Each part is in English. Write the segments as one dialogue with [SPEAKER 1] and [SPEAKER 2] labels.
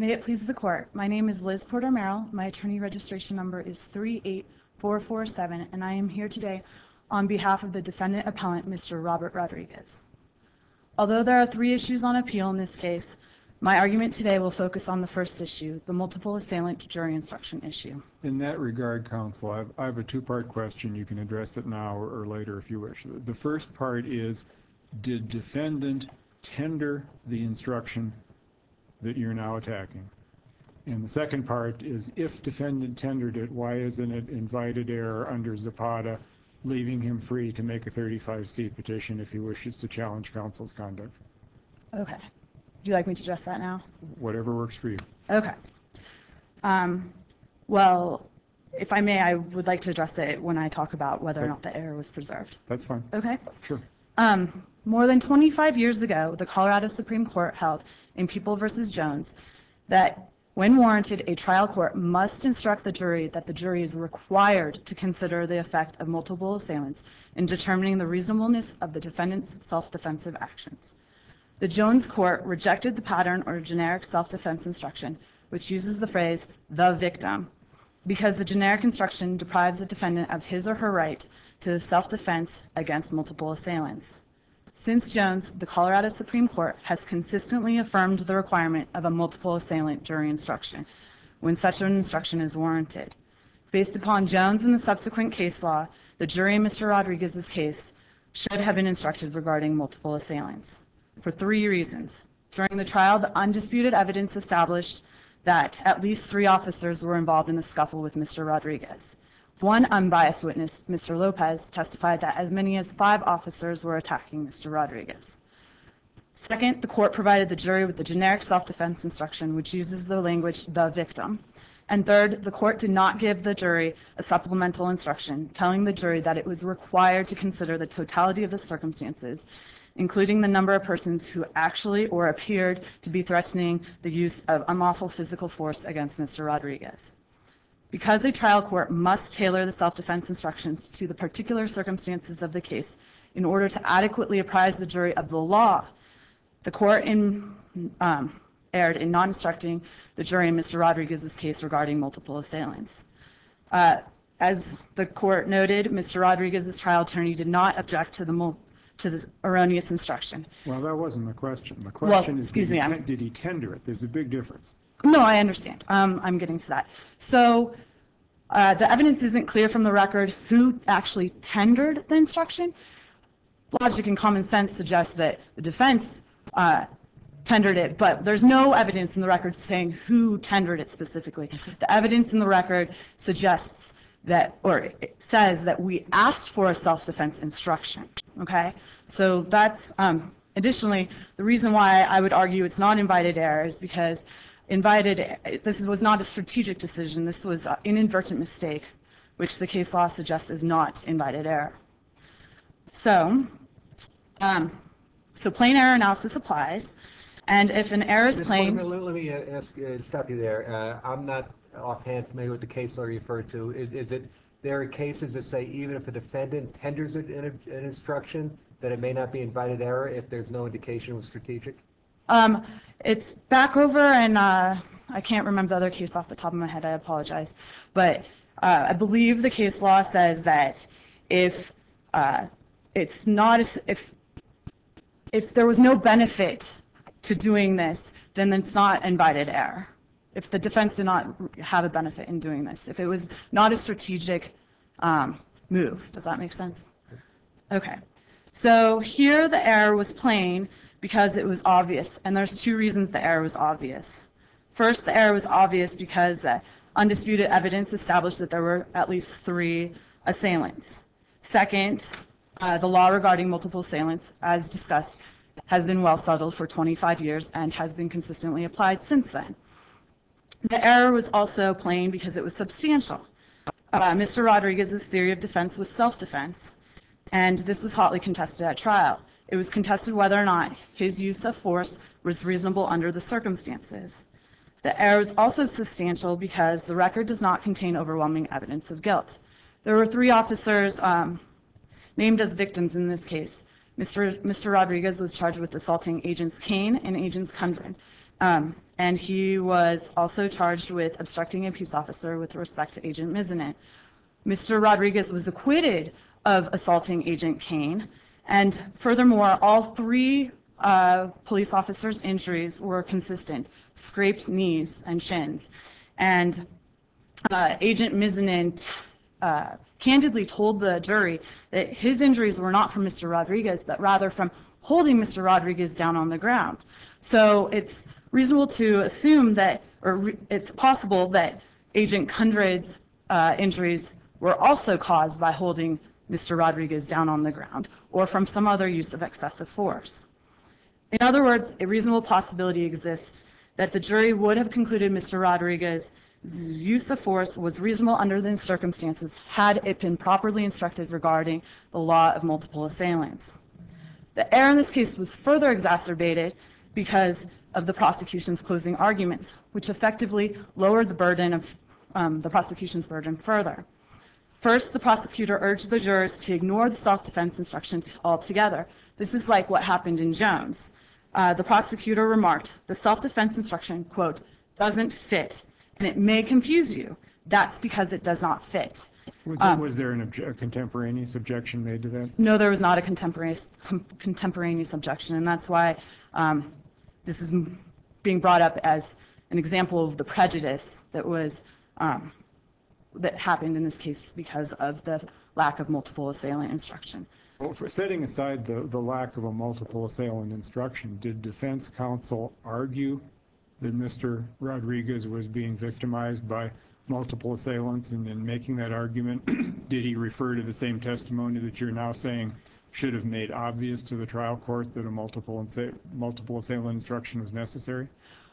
[SPEAKER 1] May it please the court. My name is Liz Porter Merrill. My attorney registration number is 38447, and I am here today on behalf of the defendant appellant, Mr. Robert Rodriguez. Although there are 3 issues on appeal in this case, my argument today will focus on the first issue, the multiple assailant jury instruction issue.
[SPEAKER 2] In that regard, counsel, I have a 2-part question. You can address it now or later if you wish. The first part is, did defendant tender the instruction that you're now attacking? And the second part is, if defendant tendered it, why isn't it invited error under Zapata, leaving him free to make a 35C petition if he wishes to challenge counsel's conduct?
[SPEAKER 1] Okay. Would you like me to address that now?
[SPEAKER 2] Whatever works for you.
[SPEAKER 1] Okay. Well, if I may, I would like to address it when I talk about whether or not the error was preserved.
[SPEAKER 2] That's fine.
[SPEAKER 1] Okay.
[SPEAKER 2] Sure.
[SPEAKER 1] More than 25 years ago, the Colorado Supreme Court held in People v. Jones that when warranted, a trial court must instruct the jury that the jury is required to consider the effect of multiple assailants in determining the reasonableness of the defendant's self-defensive actions. The Jones court rejected the pattern or generic self-defense instruction, which uses the phrase, the victim, because the generic instruction deprives the defendant of his or her right to self-defense against multiple assailants. Since Jones, the Colorado Supreme Court has consistently affirmed the requirement of a multiple assailant jury instruction when such an instruction is warranted. Based upon Jones and the subsequent case law, the jury in Mr. Rodriguez's case should have been instructed regarding multiple assailants for 3 reasons. During the trial, the undisputed evidence established that at least 3 officers were involved in the scuffle with Mr. Rodriguez. One unbiased witness, Mr. Lopez, testified that as many as 5 officers were attacking Mr. Rodriguez. Second, the court provided the jury with the generic self-defense instruction, which uses the language, the victim. And third, the court did not give the jury a supplemental instruction, telling the jury that it was required to consider the totality of the circumstances, including the number of persons who actually or appeared to be threatening the use of unlawful physical force against Mr. Rodriguez. Because a trial court must tailor the self-defense instructions to the particular circumstances of the case in order to adequately apprise the jury of the law, the court erred in not instructing the jury in Mr. Rodriguez's case regarding multiple assailants. As the court noted, Mr. Rodriguez's trial attorney did not object to the erroneous instruction.
[SPEAKER 2] Well, that wasn't the question. The question is, did he tender it? There's a big difference.
[SPEAKER 1] No, I understand. I'm getting to that. So the evidence isn't clear from the record who actually tendered the instruction. Logic and common sense suggest that the defense tendered it, but there's no evidence in the record saying who tendered it specifically. The evidence in the record suggests that, or it says that we asked for a self-defense instruction, okay? So that's, additionally, the reason why I would argue it's not invited error is because this was not a strategic decision. This was an inadvertent mistake, which the case law suggests is not invited error. So, plain error analysis applies, and if an error is plain...
[SPEAKER 3] Let me stop you there. I'm not offhand familiar with the case law you referred to. There are cases that say even if a defendant tenders an instruction, that it may not be invited error if there's no indication it was strategic?
[SPEAKER 1] It's back over, and I can't remember the other case off the top of my head. I apologize. But I believe the case law says that if it's not, if there was no benefit to doing this, then it's not invited error. If the defense did not have a benefit in doing this, if it was not a strategic move. Does that make sense? Okay. So here the error was plain because it was obvious, and there's 2 reasons the error was obvious. First, the error was obvious because the undisputed evidence established that there were at least 3 assailants. Second, the law regarding multiple assailants, as discussed, has been well settled for 25 years and has been consistently applied since then. The error was also plain because it was substantial. Mr. Rodriguez's theory of defense was self-defense, and this was hotly contested at trial. It was contested whether or not his use of force was reasonable under the circumstances. The error is also substantial because the record does not contain overwhelming evidence of guilt. There were 3 officers named as victims in this case. Mr. Rodriguez was charged with assaulting Agents Kane and Agents Kundrin, And he was also charged with obstructing a peace officer with respect to Agent Mizanin. Mr. Rodriguez was acquitted of assaulting Agent Kane, and furthermore, all three police officers' injuries were consistent: scraped knees and shins. And Agent Mizanin candidly told the jury that his injuries were not from Mr. Rodriguez, but rather from holding Mr. Rodriguez down on the ground. So it's reasonable to assume that, or it's possible that Agent Kundrad's injuries were also caused by holding Mr. Rodriguez down on the ground or from some other use of excessive force. In other words, a reasonable possibility exists that the jury would have concluded Mr. Rodriguez's use of force was reasonable under the circumstances had it been properly instructed regarding the law of multiple assailants. The error in this case was further exacerbated because of the prosecution's closing arguments, which effectively lowered the burden of the prosecution's burden further. First, the prosecutor urged the jurors to ignore the self-defense instructions altogether. This is like what happened in Jones. The prosecutor remarked, "The self-defense instruction, quote, doesn't fit, and it may confuse you. That's because it does not fit."
[SPEAKER 2] Was there a contemporaneous objection made to that?
[SPEAKER 1] No, there was not a contemporaneous objection, and that's why this is being brought up as an example of the prejudice that was that happened in this case because of the lack of multiple assailant instruction.
[SPEAKER 2] Well, for setting aside the lack of a multiple assailant instruction, did defense counsel argue that Mr. Rodriguez was being victimized by multiple assailants, and in making that argument, did he refer to the same testimony that you're now saying should have made obvious to the trial court that a multiple assailant instruction was necessary?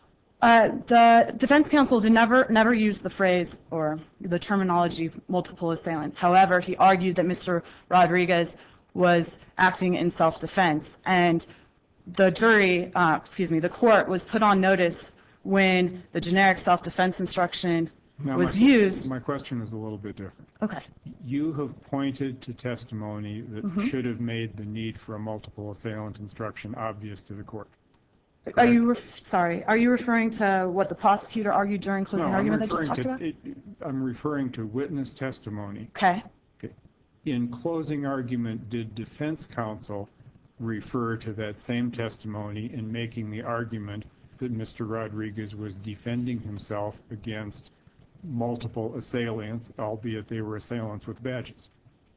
[SPEAKER 1] The defense counsel did never use the phrase or the terminology multiple assailants. However, he argued that Mr. Rodriguez was acting in self-defense, and the jury, the court was put on notice when the generic self-defense instruction was used.
[SPEAKER 2] My question is a little bit different.
[SPEAKER 1] Okay.
[SPEAKER 2] You have pointed to testimony that should have made the need for a multiple assailant instruction obvious to the court.
[SPEAKER 1] Are you referring to what the prosecutor argued during closing argument that I just talked about?
[SPEAKER 2] I'm referring to witness testimony.
[SPEAKER 1] Okay.
[SPEAKER 2] In closing argument, did defense counsel refer to that same testimony in making the argument that Mr. Rodriguez was defending himself against multiple assailants, albeit they were assailants with badges?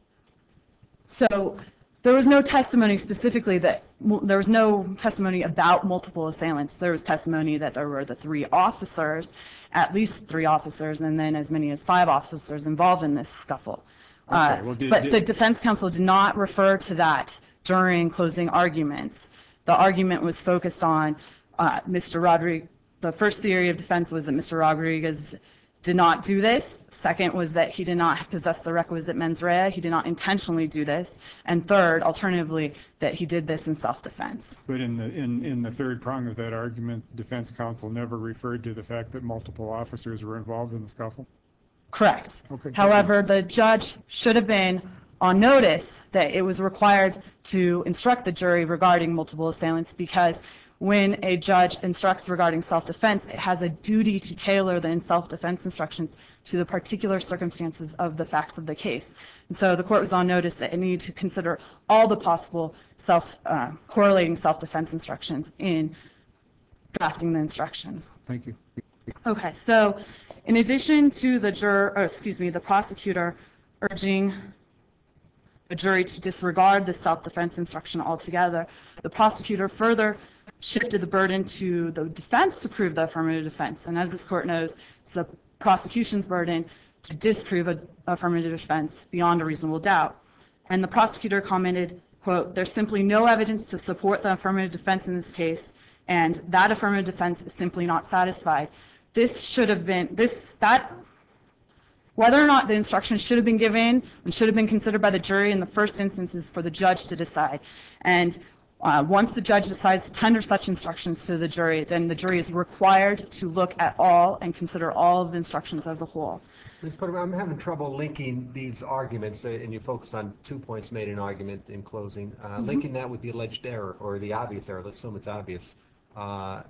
[SPEAKER 1] So there was no testimony specifically there was no testimony about multiple assailants. There was testimony that there were the three officers, at least three officers, and then as many as 5 officers involved in this scuffle.
[SPEAKER 2] Okay, well,
[SPEAKER 1] but the defense counsel did not refer to that during closing arguments. The argument was focused on Mr. Rodriguez. The first theory of defense was that Mr. Rodriguez did not do this. Second was that he did not possess the requisite mens rea. He did not intentionally do this. And third, alternatively, that he did this in self-defense.
[SPEAKER 2] But in the third prong of that argument, defense counsel never referred to the fact that multiple officers were involved in the scuffle?
[SPEAKER 1] Correct.
[SPEAKER 2] Okay.
[SPEAKER 1] However, the judge should have been on notice that it was required to instruct the jury regarding multiple assailants, because when a judge instructs regarding self-defense, it has a duty to tailor the self-defense instructions to the particular circumstances of the facts of the case. And so the court was on notice that it needed to consider all the possible correlating self-defense instructions in drafting the instructions.
[SPEAKER 2] Thank you.
[SPEAKER 1] Okay, so in addition to the prosecutor urging the jury to disregard the self-defense instruction altogether, the prosecutor further shifted the burden to the defense to prove the affirmative defense. And as this court knows, it's the prosecution's burden to disprove an affirmative defense beyond a reasonable doubt. And the prosecutor commented, quote, "There's simply no evidence to support the affirmative defense in this case, and that affirmative defense is simply not satisfied." This should have been, whether or not the instruction should have been given and should have been considered by the jury in the first instance is for the judge to decide. And once the judge decides to tender such instructions to the jury, then the jury is required to look at all and consider all of the instructions as a whole.
[SPEAKER 3] Ms. Potter, I'm having trouble linking these arguments, and you focused on 2 points made in argument in closing, linking that with the alleged error or the obvious error. Let's assume it's obvious.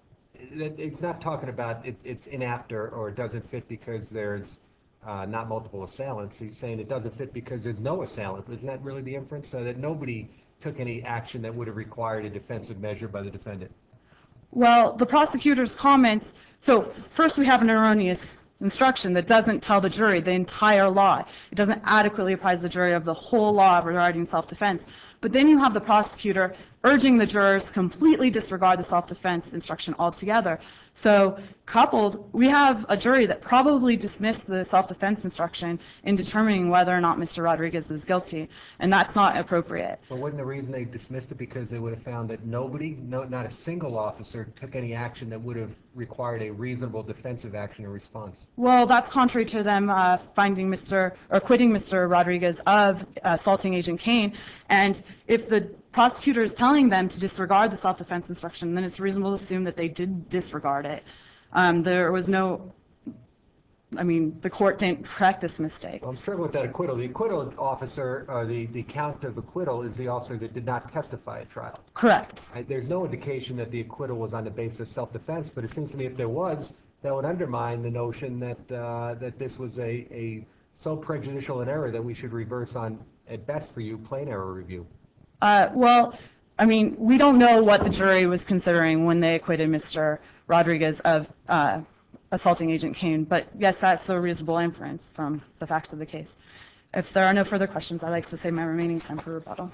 [SPEAKER 3] it's not talking about it's inapt or it doesn't fit because there's not multiple assailants. He's saying it doesn't fit because there's no assailant. Isn't that really the inference? So that nobody took any action that would have required a defensive measure by the defendant.
[SPEAKER 1] Well, the prosecutor's comments, so first we have an erroneous instruction that doesn't tell the jury the entire law. It doesn't adequately apprise the jury of the whole law regarding self-defense. But then you have the prosecutor urging the jurors completely disregard the self-defense instruction altogether. So coupled, we have a jury that probably dismissed the self-defense instruction in determining whether or not Mr. Rodriguez was guilty, and that's not appropriate.
[SPEAKER 3] But wasn't the reason they dismissed it because they would have found that nobody, not a single officer, took any action that would have required a reasonable defensive action in response?
[SPEAKER 1] Well, that's contrary to them acquitting Mr. Rodriguez of assaulting Agent Kane. And if the prosecutor is telling them to disregard the self-defense instruction, then it's reasonable to assume that they did disregard it. There was no, I mean, the court didn't correct this mistake.
[SPEAKER 3] Well, I'm struggling with that acquittal. The acquittal officer, or the count of acquittal, is the officer that did not testify at trial.
[SPEAKER 1] Correct.
[SPEAKER 3] There's no indication that the acquittal was on the basis of self-defense, but it seems to me if there was, that would undermine the notion that that this was a so prejudicial an error that we should reverse on, at best for you, plain error review.
[SPEAKER 1] Well, I mean, we don't know what the jury was considering when they acquitted Mr. Rodriguez of assaulting Agent Kane, but yes, that's a reasonable inference from the facts of the case. If there are no further questions, I'd like to save my remaining time for rebuttal.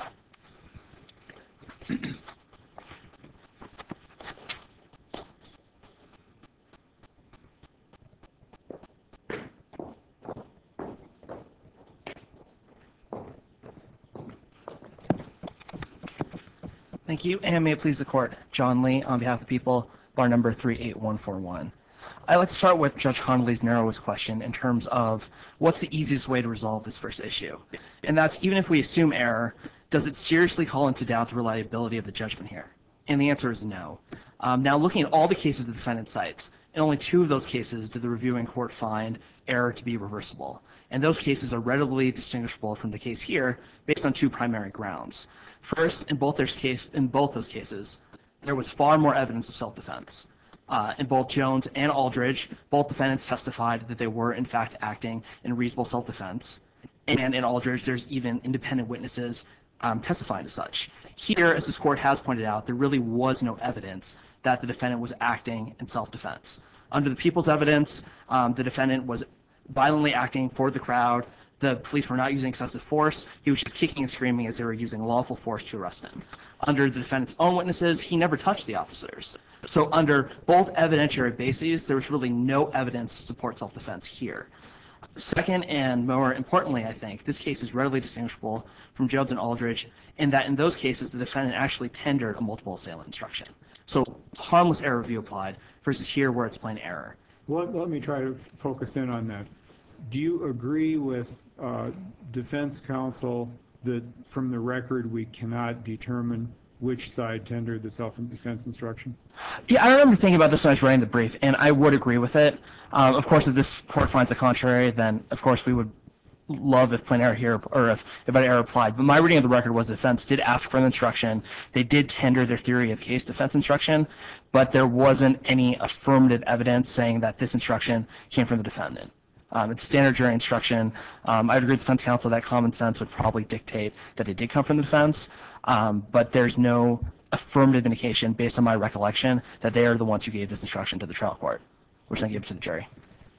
[SPEAKER 4] Thank you, and may it please the court. John Lee on behalf of the people, bar number 38141. I'd like to start with Judge Connolly's narrowest question in terms of what's the easiest way to resolve this first issue. And that's, even if we assume error, does it seriously call into doubt the reliability of the judgment here? And the answer is no. Now, looking at all the cases the defendant cites, in only 2 of those cases did the reviewing court find error to be reversible. And those cases are readily distinguishable from the case here based on 2 primary grounds. First, in both those cases, there was far more evidence of self-defense. In both Jones and Aldridge, both defendants testified that they were, in fact, acting in reasonable self-defense. And in Aldridge, there's even independent witnesses testifying as such. Here, as this court has pointed out, there really was no evidence that the defendant was acting in self-defense. Under the people's evidence, the defendant was violently acting for the crowd. The police were not using excessive force. He was just kicking and screaming as they were using lawful force to arrest him. Under the defendant's own witnesses, he never touched the officers. So under both evidentiary bases, there was really no evidence to support self-defense here. Second, and more importantly, I think, this case is readily distinguishable from Jones and Aldridge in that in those cases, the defendant actually tendered a multiple assailant instruction. So harmless error review applied versus here where it's plain error.
[SPEAKER 2] Well, let me try to focus in on that. Do you agree with defense counsel that from the record we cannot determine which side tendered the self-defense instruction?
[SPEAKER 4] Yeah, I remember thinking about this when I was writing the brief, and I would agree with it. Of course, if this court finds the contrary, then of course we would love if plain error here, or if an error applied. But my reading of the record was the defense did ask for an instruction. They did tender their theory of case defense instruction, but there wasn't any affirmative evidence saying that this instruction came from the defendant. It's standard jury instruction. I'd agree with defense counsel that common sense would probably dictate that it did come from the defense, but there's no affirmative indication based on my recollection that they are the ones who gave this instruction to the trial court, which then gave it to the jury.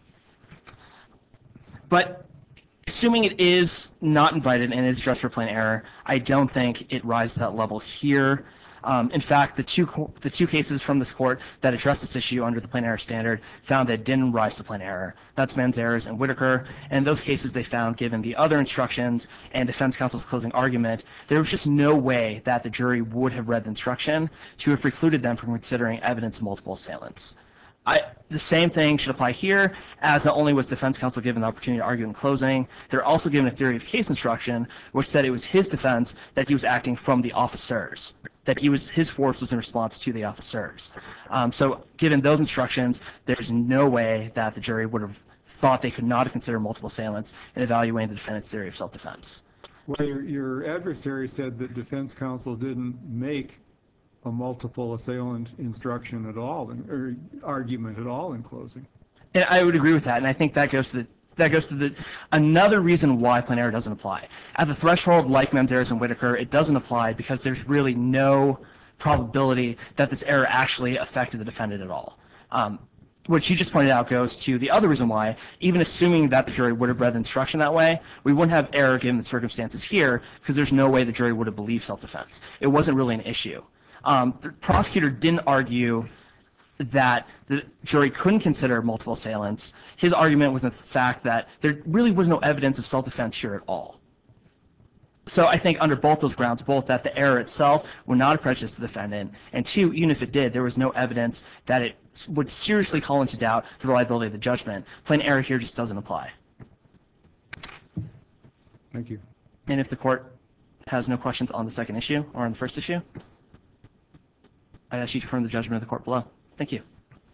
[SPEAKER 4] But assuming it is not invited and is just for plain error, I don't think it rises to that level here. In fact, the two cases from this court that address this issue under the plain error standard found that it didn't rise to plain error. That's Manzares and Whitaker. And in those cases, they found, given the other instructions and defense counsel's closing argument, there was just no way that the jury would have read the instruction to have precluded them from considering evidence of multiple assailants. The same thing should apply here, as not only was defense counsel given the opportunity to argue in closing, they're also given a theory of case instruction, which said it was his defense that he was acting from the officers, that his force was in response to the officers. So given those instructions, there's no way that the jury would have thought they could not have considered multiple assailants in evaluating the defendant's theory of self-defense.
[SPEAKER 2] Well, your adversary said that defense counsel didn't make a multiple assailant instruction at all, or argument at all in closing.
[SPEAKER 4] And I would agree with that, and I think that goes to the another reason why plain error doesn't apply. At the threshold, like Manzares and Whitaker, it doesn't apply because there's really no probability that this error actually affected the defendant at all. What she just pointed out goes to the other reason why, even assuming that the jury would have read the instruction that way, we wouldn't have error given the circumstances here because there's no way the jury would have believed self-defense. It wasn't really an issue. The prosecutor didn't argue that the jury couldn't consider multiple assailants. His argument was the fact that there really was no evidence of self-defense here at all. So I think under both those grounds, both that the error itself would not have prejudiced the defendant, and two, even if it did, there was no evidence that it would seriously call into doubt the reliability of the judgment. Plain error here just doesn't apply.
[SPEAKER 2] Thank you.
[SPEAKER 4] And if the court has no questions on the second issue or on the first issue, I ask you to affirm the judgment of the court below. Thank you.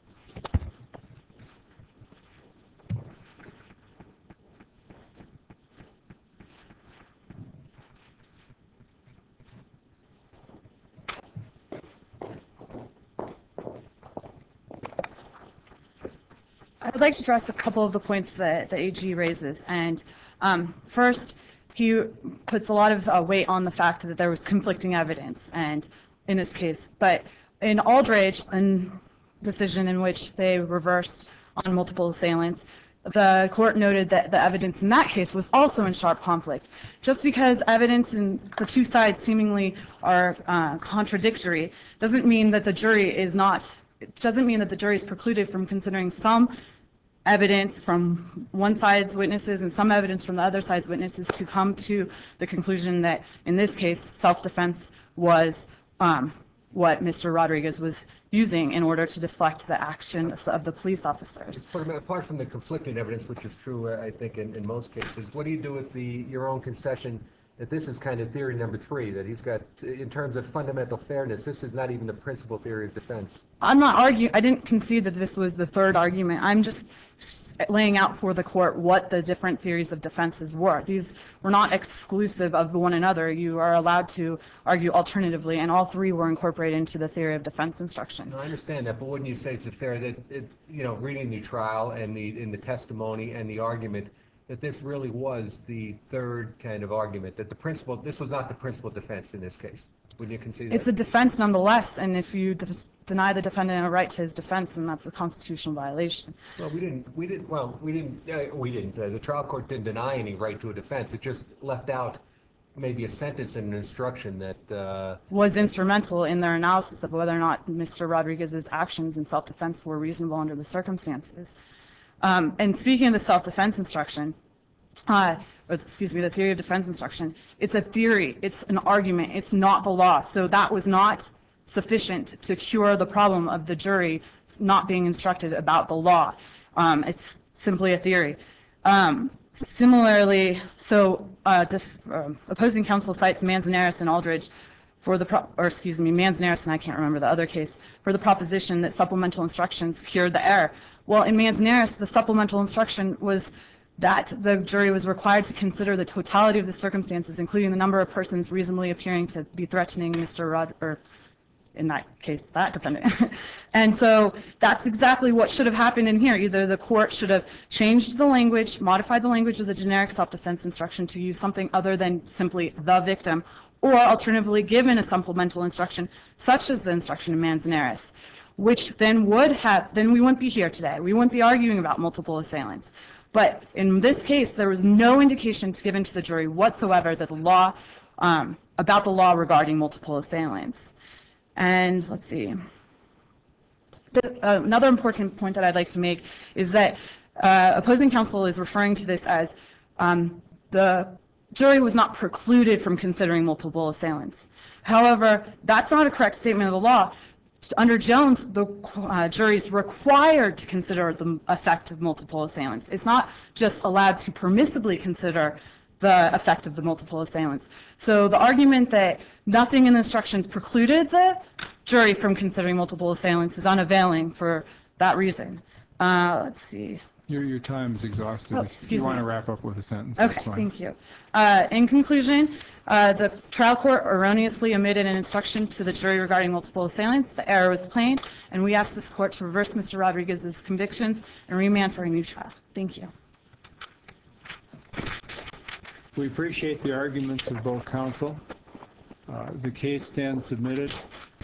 [SPEAKER 1] I'd like to address a couple of the points that the AG raises. And first, he puts a lot of weight on the fact that there was conflicting evidence, and in this case. But in Aldridge, a decision in which they reversed on multiple assailants, the court noted that the evidence in that case was also in sharp conflict. Just because evidence in the two sides seemingly are contradictory doesn't mean that the jury is not. It doesn't mean that the jury is precluded from considering some evidence from one side's witnesses and some evidence from the other side's witnesses to come to the conclusion that, in this case, self-defense was what Mr. Rodriguez was using in order to deflect the actions of the police officers.
[SPEAKER 3] Apart from the conflicting evidence, which is true, I think, in most cases, what do you do with your own concession that this is kind of theory number 3, that he's got, in terms of fundamental fairness, this is not even the principal theory of defense?
[SPEAKER 1] I'm not arguing. I didn't concede that this was the third argument. I'm just laying out for the court what the different theories of defenses were. These were not exclusive of one another. You are allowed to argue alternatively, and all 3 were incorporated into the theory of defense instruction.
[SPEAKER 3] No, I understand that, but wouldn't you say it's fair that, reading the trial and in the testimony and the argument, that this really was the third kind of argument, that this was not the principal defense in this case? Wouldn't you concede that?
[SPEAKER 1] It's a defense nonetheless, and if you deny the defendant a right to his defense, then that's a constitutional violation.
[SPEAKER 3] Well, we didn't. The trial court didn't deny any right to a defense. It just left out maybe a sentence in an instruction that
[SPEAKER 1] was instrumental in their analysis of whether or not Mr. Rodriguez's actions in self-defense were reasonable under the circumstances. And speaking of the self-defense instruction, the theory of defense instruction, it's a theory, it's an argument, it's not the law. So that was not sufficient to cure the problem of the jury not being instructed about the law. It's simply a theory. Similarly, opposing counsel cites Manzanares and Aldridge Manzanares, and I can't remember the other case, for the proposition that supplemental instructions cured the error. Well, in Manzanares, the supplemental instruction was that the jury was required to consider the totality of the circumstances, including the number of persons reasonably appearing to be threatening in that case, that defendant. And so that's exactly what should have happened in here. Either the court should have changed the language, modified the language of the generic self-defense instruction to use something other than simply the victim, or alternatively given a supplemental instruction, such as the instruction in Manzanares, which then we wouldn't be here today. We wouldn't be arguing about multiple assailants. But in this case, there was no indication given to the jury whatsoever that about the law regarding multiple assailants. And let's see. Another important point that I'd like to make is that opposing counsel is referring to this as the jury was not precluded from considering multiple assailants. However, that's not a correct statement of the law. Under Jones, the jury is required to consider the effect of multiple assailants. It's not just allowed to permissibly consider the effect of the multiple assailants. So the argument that nothing in the instructions precluded the jury from considering multiple assailants is unavailing for that reason. Let's see.
[SPEAKER 2] Your time is exhausted.
[SPEAKER 1] Oh,
[SPEAKER 2] If
[SPEAKER 1] excuse
[SPEAKER 2] you want
[SPEAKER 1] me.
[SPEAKER 2] to wrap up with a sentence, that's
[SPEAKER 1] Okay,
[SPEAKER 2] fine.
[SPEAKER 1] thank you. In conclusion, the trial court erroneously omitted an instruction to the jury regarding multiple assailants. The error was plain, and we ask this court to reverse Mr. Rodriguez's convictions and remand for a new trial. Thank you.
[SPEAKER 2] We appreciate the arguments of both counsel. The case stands submitted.